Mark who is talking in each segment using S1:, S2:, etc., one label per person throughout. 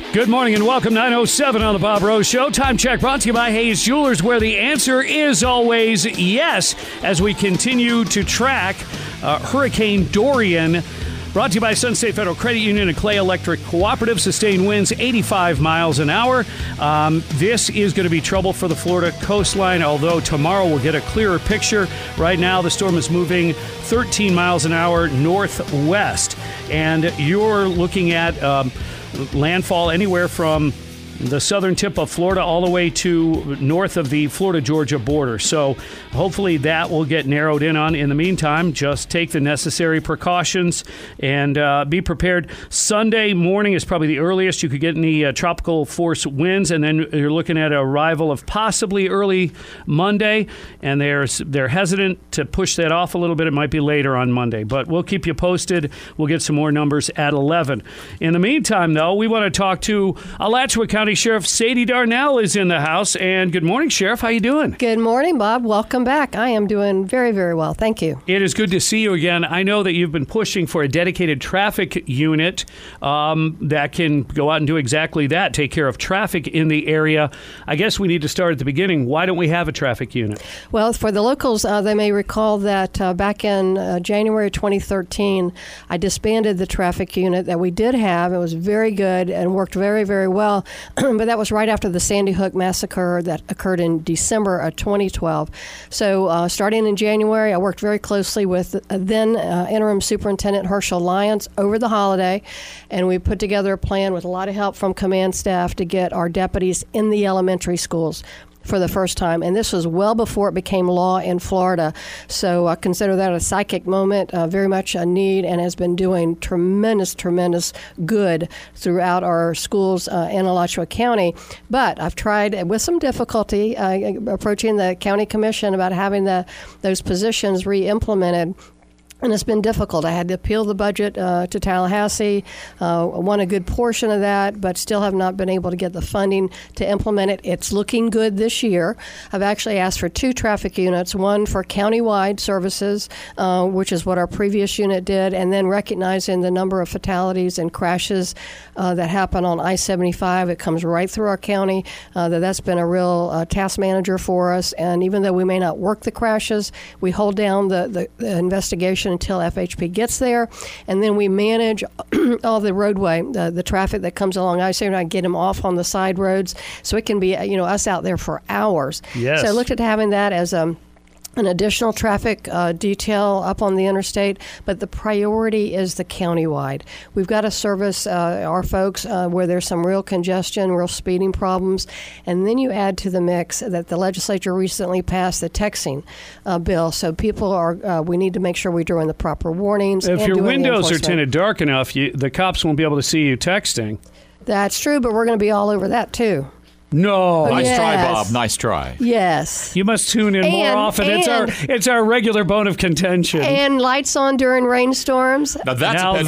S1: Good morning and welcome. 9:07 on the Bob Rose Show. Time check brought to you by Hayes Jewelers, where the answer is always yes, as we continue to track Hurricane Dorian. Brought to you by Sun State Federal Credit Union and Clay Electric Cooperative. Sustained winds 85 miles an hour. This is going to be trouble for the Florida coastline, although tomorrow we'll get a clearer picture. Right now, the storm is moving 13 miles an hour northwest, and you're looking at landfall anywhere from the southern tip of Florida all the way to north of the Florida-Georgia border. So hopefully that will get narrowed in on. In the meantime, just take the necessary precautions and be prepared. Sunday morning is probably the earliest you could get any tropical force winds, and then you're looking at an arrival of possibly early Monday, and they're hesitant to push that off a little bit. It might be later on Monday, but we'll keep you posted. We'll get some more numbers at 11. In the meantime, though, we want to talk to Alachua County Sheriff Sadie Darnell is in the house. And good morning, Sheriff. How you doing?
S2: Good morning, Bob. Welcome back. I am doing very, very well. Thank you.
S1: It is good to see you again. I know that you've been pushing for a dedicated traffic unit that can go out and do exactly that, take care of traffic in the area. I guess we need to start at the beginning. Why don't we have a traffic unit?
S2: Well, for the locals, they may recall that back in January 2013, I disbanded the traffic unit that we did have. It was very good and worked very, very well. But that was right after the Sandy Hook massacre that occurred in December of 2012. So starting in January, I worked very closely with then Interim Superintendent Herschel Lyons over the holiday, and we put together a plan with a lot of help from command staff to get our deputies in the elementary schools for the first time, and this was well before it became law in Florida. So I consider that a psychic moment, very much a need, and has been doing tremendous good throughout our schools in Alachua County. But I've tried with some difficulty approaching the county commission about having those positions re-implemented. And it's been difficult. I had to appeal the budget to Tallahassee, won a good portion of that, but still have not been able to get the funding to implement it. It's looking good this year. I've actually asked for 2 traffic units, one for countywide services, which is what our previous unit did, and then recognizing the number of fatalities and crashes that happen on I-75. It comes right through our county. That's been a real task manager for us. And even though we may not work the crashes, we hold down the investigation until FHP gets there, and then we manage all the roadway, the traffic that comes along I-75, get them off on the side roads, so it can be us out there for hours.
S1: Yes.
S2: So I looked at having that as an additional traffic detail up on the interstate, but the priority is the countywide. We've got to service our folks where there's some real congestion, real speeding problems, and then you add to the mix that the legislature recently passed the texting bill. So people we need to make sure we're doing the proper warnings.
S1: If your windows are tinted dark enough, the cops won't be able to see you texting.
S2: That's true, but we're going to be all over that too.
S1: No.
S3: Nice try, Bob. Nice try.
S2: Yes.
S1: You must tune in more often. It's our regular bone of contention.
S2: And lights on during rainstorms.
S1: That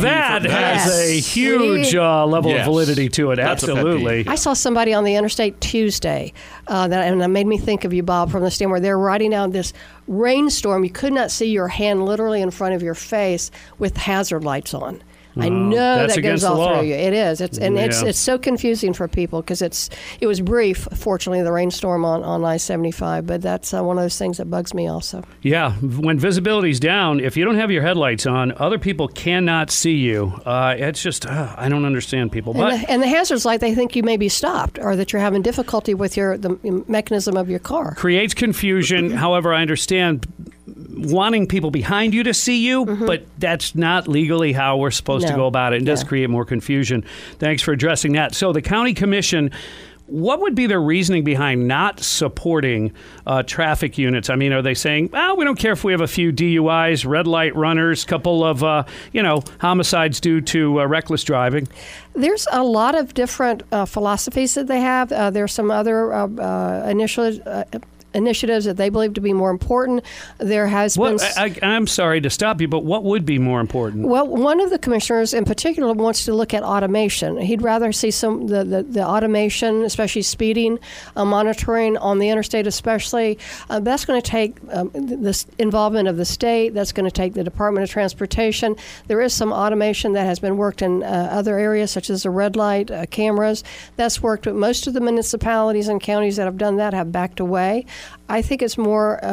S1: has a huge level of validity to it.
S3: That's
S1: absolutely.
S2: I saw somebody on the interstate Tuesday, and that made me think of you, Bob, from the stand where they're riding out this rainstorm. You could not see your hand literally in front of your face with hazard lights on. I know that goes all through you. It is. It's so confusing for people because it was brief, fortunately, the rainstorm on I-75, but that's one of those things that bugs me also.
S1: Yeah, when visibility's down, if you don't have your headlights on, other people cannot see you. It's just, I don't understand people.
S2: And the hazards light, they think you may be stopped or that you're having difficulty with the mechanism of your car.
S1: Creates confusion. However, I understand wanting people behind you to see you, but that's not legally how we're supposed to go about it. It does create more confusion. Thanks for addressing that. So the county commission, what would be their reasoning behind not supporting traffic units? I mean, are they saying, we don't care if we have a few DUIs, red light runners, couple of, homicides due to reckless driving?
S2: There's a lot of different philosophies that they have. There's some other initiatives that they believe to be more important. There has been...
S1: I'm sorry to stop you, but what would be more important?
S2: Well, one of the commissioners in particular wants to look at automation. He'd rather see some the automation, especially speeding, monitoring on the interstate especially. That's going to take this involvement of the state. That's going to take the Department of Transportation. There is some automation that has been worked in other areas, such as the red light cameras. That's worked, but most of the municipalities and counties that have done that have backed away. I think it's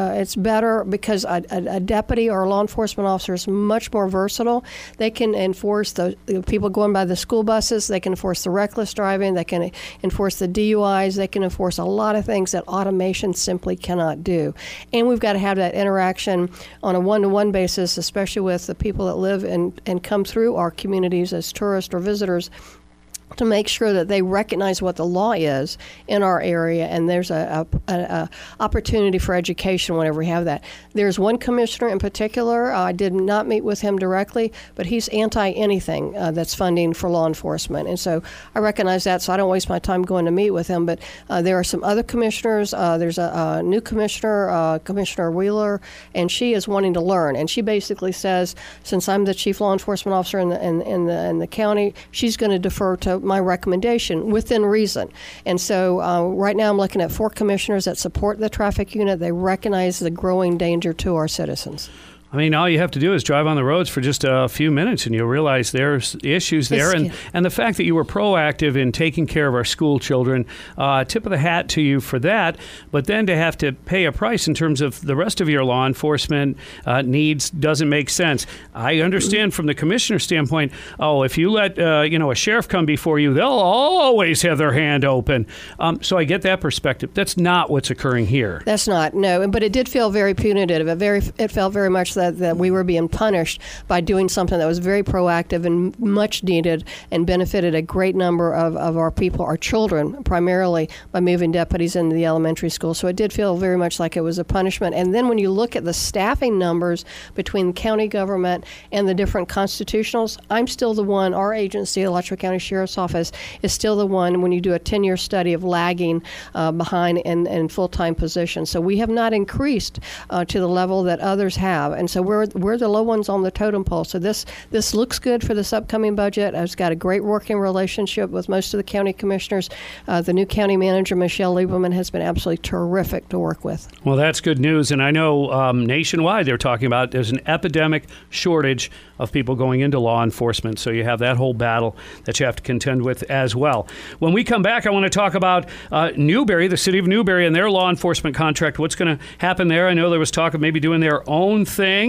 S2: better because a deputy or a law enforcement officer is much more versatile. They can enforce the people going by the school buses. They can enforce the reckless driving. They can enforce the DUIs. They can enforce a lot of things that automation simply cannot do. And we've got to have that interaction on a one-to-one basis, especially with the people that live and come through our communities as tourists or visitors, to make sure that they recognize what the law is in our area, and there's a opportunity for education whenever we have that. There's one commissioner in particular, I did not meet with him directly, but he's anti-anything that's funding for law enforcement, and so I recognize that, so I don't waste my time going to meet with him, but there are some other commissioners. There's a new commissioner, Commissioner Wheeler, and she is wanting to learn, and she basically says, since I'm the chief law enforcement officer in the county, she's going to defer to my recommendation within reason. And so right now I'm looking at 4 commissioners that support the traffic unit. They recognize the growing danger to our citizens.
S1: I mean, all you have to do is drive on the roads for just a few minutes and you'll realize there's issues there. And the fact that you were proactive in taking care of our school children, tip of the hat to you for that. But then to have to pay a price in terms of the rest of your law enforcement needs doesn't make sense. I understand from the commissioner's standpoint, if you let a sheriff come before you, they'll always have their hand open. So I get that perspective. That's not what's occurring here.
S2: That's not, no. But it did feel very punitive. It felt very much that we were being punished by doing something that was very proactive and much needed and benefited a great number of our people, our children, primarily by moving deputies into the elementary school. So it did feel very much like it was a punishment. And then when you look at the staffing numbers between county government and the different constitutionals, I'm still the one, our agency, Alachua County Sheriff's Office, is still the one when you do a 10-year study of lagging behind in full-time positions. So we have not increased to the level that others have. And so we're the low ones on the totem pole. So this looks good for this upcoming budget. I've got a great working relationship with most of the county commissioners. The new county manager, Michelle Lieberman, has been absolutely terrific to work with.
S1: Well, that's good news. And I know nationwide they're talking about there's an epidemic shortage of people going into law enforcement. So you have that whole battle that you have to contend with as well. When we come back, I want to talk about Newberry, the city of Newberry, and their law enforcement contract. What's going to happen there? I know there was talk of maybe doing their own thing.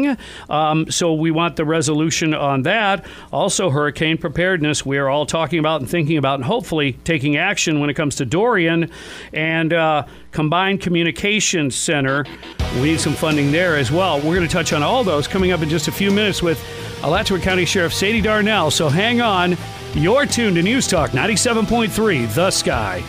S1: So we want the resolution on that. Also, hurricane preparedness. We are all talking about and thinking about and hopefully taking action when it comes to Dorian and Combined Communications Center. We need some funding there as well. We're going to touch on all those coming up in just a few minutes with Alachua County Sheriff Sadie Darnell. So hang on. You're tuned to News Talk 97.3, The Sky.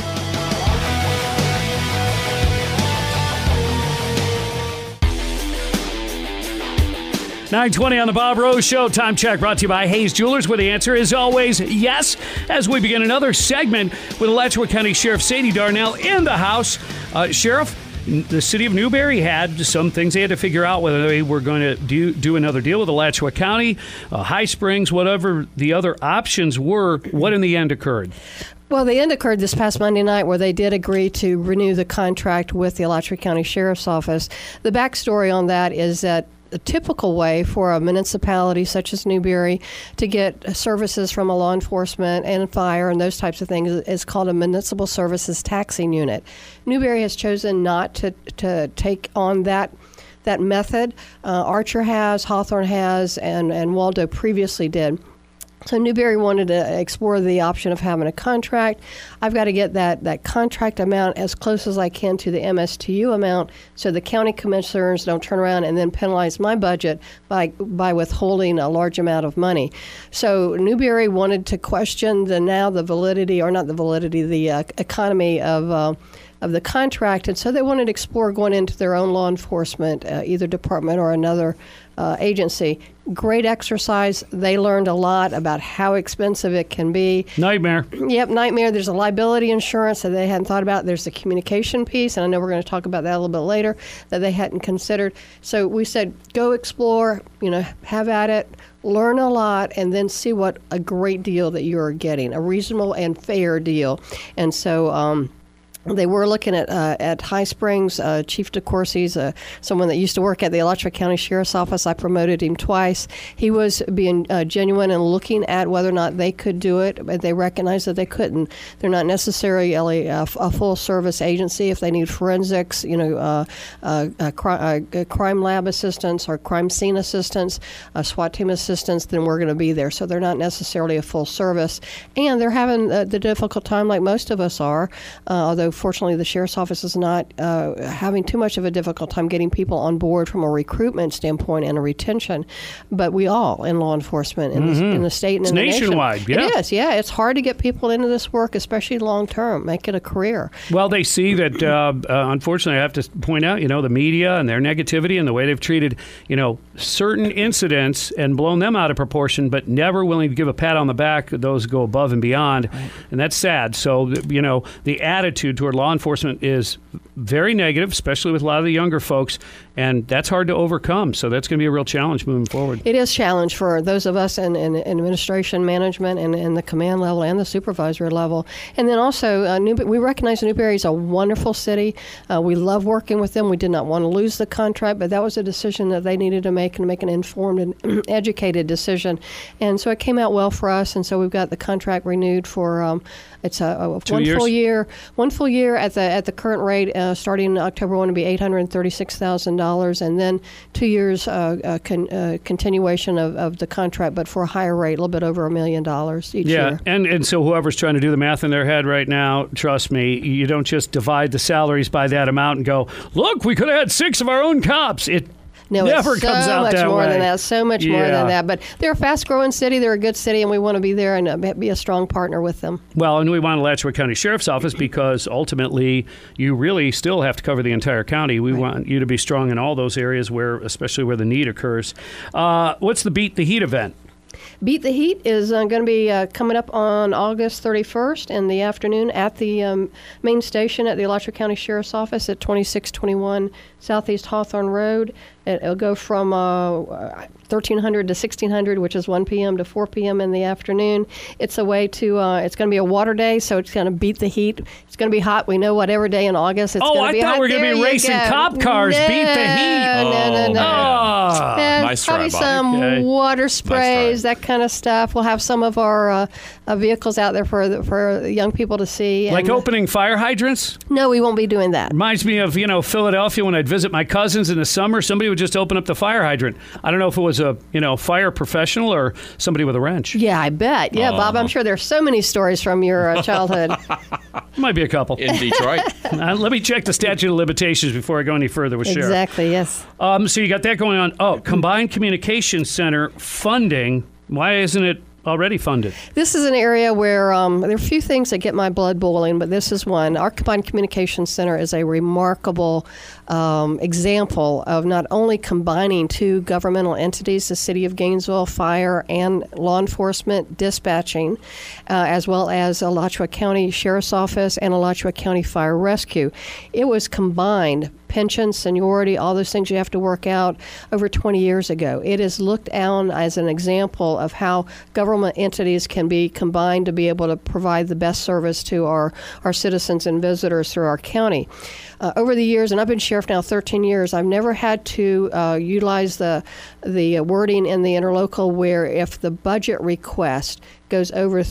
S1: $9:20 on the Bob Rose Show. Time check brought to you by Hayes Jewelers, where the answer is always yes. As we begin another segment with Alachua County Sheriff Sadie Darnell in the house. Sheriff, the city of Newberry had some things they had to figure out whether they were going to do another deal with Alachua County, High Springs, whatever the other options were. What in the end occurred?
S2: Well, the end occurred this past Monday night where they did agree to renew the contract with the Alachua County Sheriff's Office. The backstory on that is that a typical way for a municipality such as Newberry to get services from a law enforcement and fire and those types of things is called a municipal services taxing unit. Newberry has chosen not to take on that method. Archer has, Hawthorne has, and Waldo previously did. So Newberry wanted to explore the option of having a contract. I've got to get that contract amount as close as I can to the MSTU amount so the county commissioners don't turn around and then penalize my budget by withholding a large amount of money. So Newberry wanted to question the economy of the contract, and so they wanted to explore going into their own law enforcement, either department or another agency. Great exercise. They learned a lot about how expensive it can be.
S1: Nightmare.
S2: Yep, nightmare. There's a liability insurance that they hadn't thought about. There's the communication piece, and I know we're going to talk about that a little bit later, that they hadn't considered. So we said, go explore, have at it, learn a lot, and then see what a great deal that you're getting, a reasonable and fair deal. And so they were looking at High Springs. Chief DeCourcy's someone that used to work at the Alachua County Sheriff's Office. I promoted him twice. He was being genuine and looking at whether or not they could do it, but they recognized that they couldn't. They're not necessarily a full-service agency. If they need forensics, crime lab assistance or crime scene assistance, SWAT team assistance, then we're going to be there. So they're not necessarily a full service. And they're having the difficult time like most of us are, although fortunately the Sheriff's Office is not having too much of a difficult time getting people on board from a recruitment standpoint and a retention. But we all in law enforcement in the state and
S1: it's
S2: in the
S1: nationwide,
S2: nation.
S1: yeah.
S2: It is, yeah. It's hard to get people into this work, especially long term, make it a career.
S1: Well, they see that, unfortunately, I have to point out, the media and their negativity and the way they've treated, certain incidents and blown them out of proportion, but never willing to give a pat on the back. Those go above and beyond. Right. And that's sad. So, the attitude toward law enforcement is very negative, especially with a lot of the younger folks, and that's hard to overcome. So that's going to be a real challenge moving forward.
S2: It is a challenge for those of us in administration, management, and the command level and the supervisory level. And then also, we recognize Newberry is a wonderful city. We love working with them. We did not want to lose the contract, but that was a decision that they needed to make, and make an informed and educated decision. And so it came out well for us, and so we've got the contract renewed for it's one full year at the current rate, starting October 1 to be $836,000, and then 2 years continuation of the contract, but for a higher rate, a little bit over $1 million each year.
S1: Yeah, and so whoever's trying to do the math in their head right now, trust me, you don't just divide the salaries by that amount and go, look, we could have had 6 of our own cops. It never comes out that way.
S2: So much more than that. So much more than that. But they're a fast-growing city. They're a good city, and we want to be there and be a strong partner with them.
S1: Well, and we want Alachua County Sheriff's Office because ultimately you really still have to cover the entire county. We want you to be strong in all those areas especially where the need occurs. What's the Beat the Heat event?
S2: Beat the Heat is going to be coming up on August 31st in the afternoon at the main station at the Alachua County Sheriff's Office at 2621 Southeast Hawthorne Road. It'll go from 1300 to 1600, which is 1 p.m. to 4 p.m. in the afternoon. It's a way to, it's going to be a water day, so it's going to beat the heat. It's going to be hot. We know whatever day in August it's going to be hot.
S1: I thought we were going to be racing cop cars.
S2: No,
S1: beat the heat.
S2: No.
S3: Nice try,
S2: probably
S3: Bob.
S2: some water sprays, that kind of stuff. We'll have some of our vehicles out there for young people to see.
S1: Like opening fire hydrants?
S2: No, we won't be doing that.
S1: Reminds me of, Philadelphia when I'd visit my cousins in the summer. Somebody would just open up the fire hydrant. I don't know if it was a, fire professional or somebody with a wrench.
S2: Yeah, I bet. Yeah, Bob, I'm sure there's so many stories from your childhood.
S1: Might be a couple.
S3: In Detroit.
S1: Let me check the statute of limitations before I go any further with Sheriff.
S2: Exactly, yes.
S1: So you got that going on. Oh, Combined Communications Center funding. Why isn't it already funded?
S2: This is an area where there are a few things that get my blood boiling, but this is one. Our Combined Communications Center is a remarkable example of not only combining two governmental entities, the City of Gainesville Fire and Law Enforcement Dispatching, as well as Alachua County Sheriff's Office and Alachua County Fire Rescue. It was combined. Pension, seniority, all those things you have to work out over 20 years ago. It is looked on as an example of how government entities can be combined to be able to provide the best service to our citizens and visitors through our county. Over the years, and I've been sheriff now 13 years, I've never had to utilize the wording in the interlocal where if the budget request goes over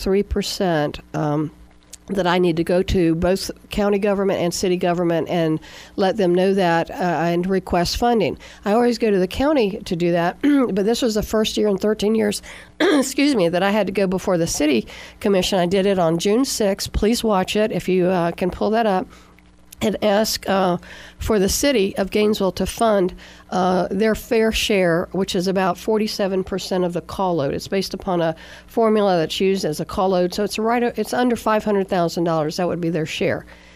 S2: 3%, that I need to go to both county government and city government and let them know that and request funding. I always go to the county to do that, but this was the first year in 13 years, excuse me, that I had to go before the city commission. I did it on June 6th. Please watch it if you can pull that up. And ask for the city of Gainesville to fund their fair share, which is about 47% of the call load. It's based upon a formula that's used as a call load, so it's under $500,000. That would be their share.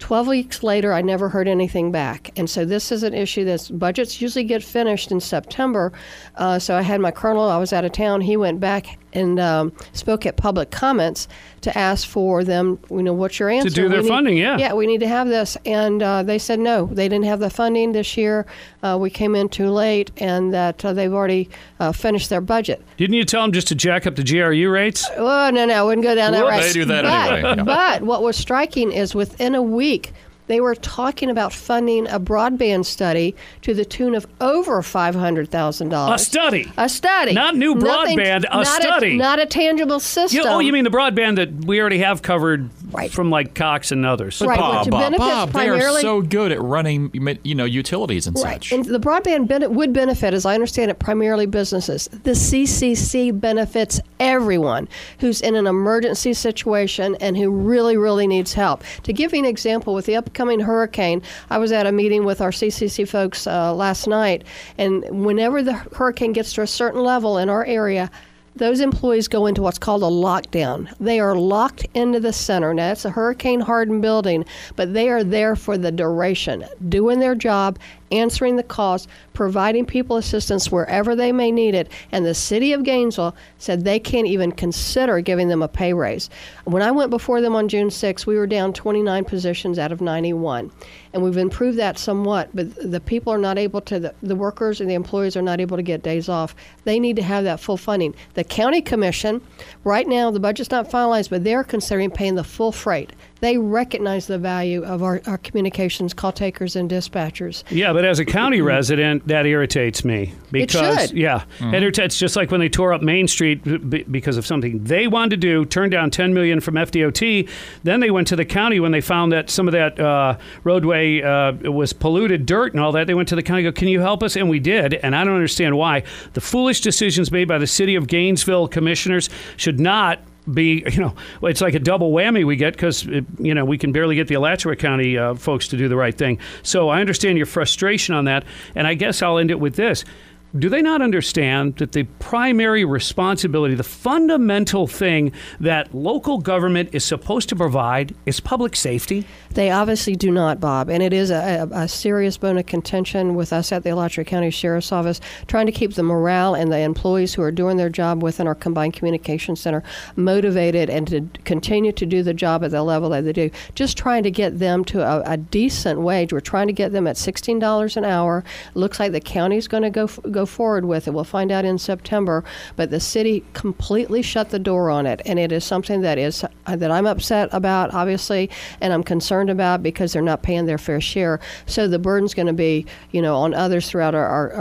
S2: 12 weeks later, I never heard anything back. And so this is an issue that's budgets usually get finished in September. So I had my colonel, I was out of town. He went back and spoke at public comments to ask for them, what's your answer?
S1: To do their funding, yeah.
S2: Yeah, we need to have this. And they said no, they didn't have the funding this year. We came in too late, and that they've already finished their budget.
S1: Didn't you tell them just to jack up the GRU rates?
S2: Oh, no, I wouldn't go down that route.
S3: They do that anyway.
S2: But what was striking is within a week, they were talking about funding a broadband study to the tune of over $500,000.
S1: A study.
S2: A study.
S1: Not new broadband, a study.
S2: Not a tangible system.
S1: You mean the broadband that we already have covered from like Cox and others.
S3: But
S2: right,
S3: Bob, they are so good at running, utilities and such.
S2: And the broadband would benefit, as I understand it, primarily businesses. The CCC benefits everyone who's in an emergency situation and who really, really needs help. To give you an example, with the upcoming hurricane, I was at a meeting with our CCC folks last night, and whenever the hurricane gets to a certain level in our area, those employees go into what's called a lockdown. They are locked into the center. Now, it's a hurricane-hardened building, but they are there for the duration, doing their job, answering the calls, providing people assistance wherever they may need it. And the city of Gainesville said they can't even consider giving them a pay raise. When I went before them on June 6th, we were down 29 positions out of 91. And we've improved that somewhat, but the people are not able to, the workers and the employees are not able to get days off. They need to have that full funding. The county commission, right now, the budget's not finalized, but they're considering paying the full freight. They recognize the value of our communications call takers and dispatchers.
S1: Yeah, but as a county resident, that irritates me. Because,
S2: it should.
S1: Yeah. Mm-hmm. And it's just like when they tore up Main Street because of something they wanted to do, turned down $10 million from FDOT. Then they went to the county when they found that some of that roadway was polluted dirt and all that. They went to the county and go, can you help us? And we did. And I don't understand why. The foolish decisions made by the city of Gainesville commissioners should not be, it's like a double whammy we get because, we can barely get the Alachua County folks to do the right thing. So I understand your frustration on that. And I guess I'll end it with this. Do they not understand that the primary responsibility, the fundamental thing that local government is supposed to provide is public safety?
S2: They obviously do not, Bob. And it is a serious bone of contention with us at the Alachua County Sheriff's Office, trying to keep the morale and the employees who are doing their job within our Combined Communications Center motivated and to continue to do the job at the level that they do. Just trying to get them to a decent wage. We're trying to get them at $16 an hour. Looks like the county's going to go forward with it. We'll find out in September. But the city completely shut the door on it. And it is something that I'm upset about, obviously, and I'm concerned about because they're not paying their fair share. So the burden's going to be, on others throughout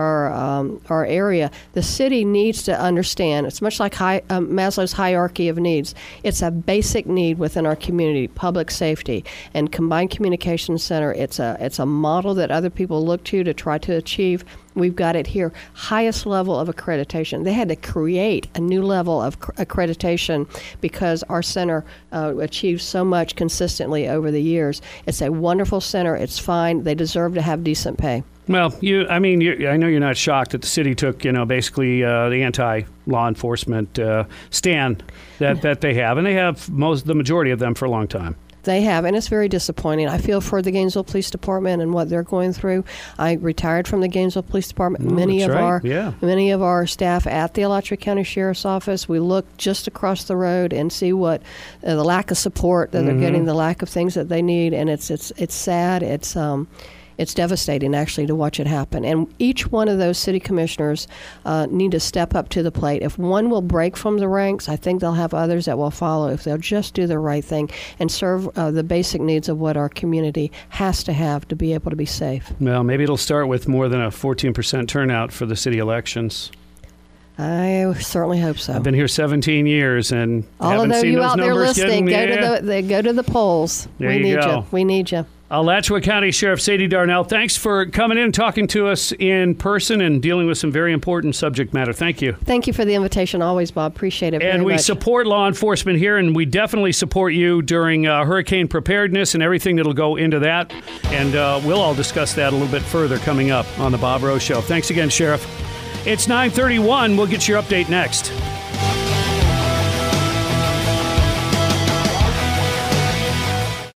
S2: our area. The city needs to understand. It's much like Maslow's hierarchy of needs. It's a basic need within our community, public safety. And Combined Communications Center, it's a model that other people look to try to achieve. We've got it here. Highest level of accreditation. They had to create a new level of accreditation because our center achieved so much consistently over the years. It's a wonderful center. It's fine. They deserve to have decent pay.
S1: Well, I know you're not shocked that the city took, basically the anti-law enforcement stand that they have, and they have the majority of them for a long time.
S2: They have, and it's very disappointing. I feel for the Gainesville Police Department and what they're going through. I retired from the Gainesville Police Department. Many of our staff at the Alachua County Sheriff's Office, we look just across the road and see what the lack of support that they're getting, the lack of things that they need, and it's sad. It's devastating, actually, to watch it happen. And each one of those city commissioners need to step up to the plate. If one will break from the ranks, I think they'll have others that will follow if they'll just do the right thing and serve the basic needs of what our community has to have to be able to be safe.
S1: Well, maybe it'll start with more than a 14% turnout for the city elections.
S2: I certainly hope so.
S1: I've been here 17 years and haven't seen those numbers getting...
S2: Go to the polls.
S1: There you go.
S2: We need you.
S1: Alachua County Sheriff Sadie Darnell, thanks for coming in and talking to us in person and dealing with some very important subject matter. Thank you.
S2: Thank you for the invitation always, Bob. Appreciate it very much.
S1: And we support law enforcement here, and we definitely support you during hurricane preparedness and everything that'll go into that. And we'll all discuss that a little bit further coming up on The Bob Rose Show. Thanks again, Sheriff. It's 9:31. We'll get your update next.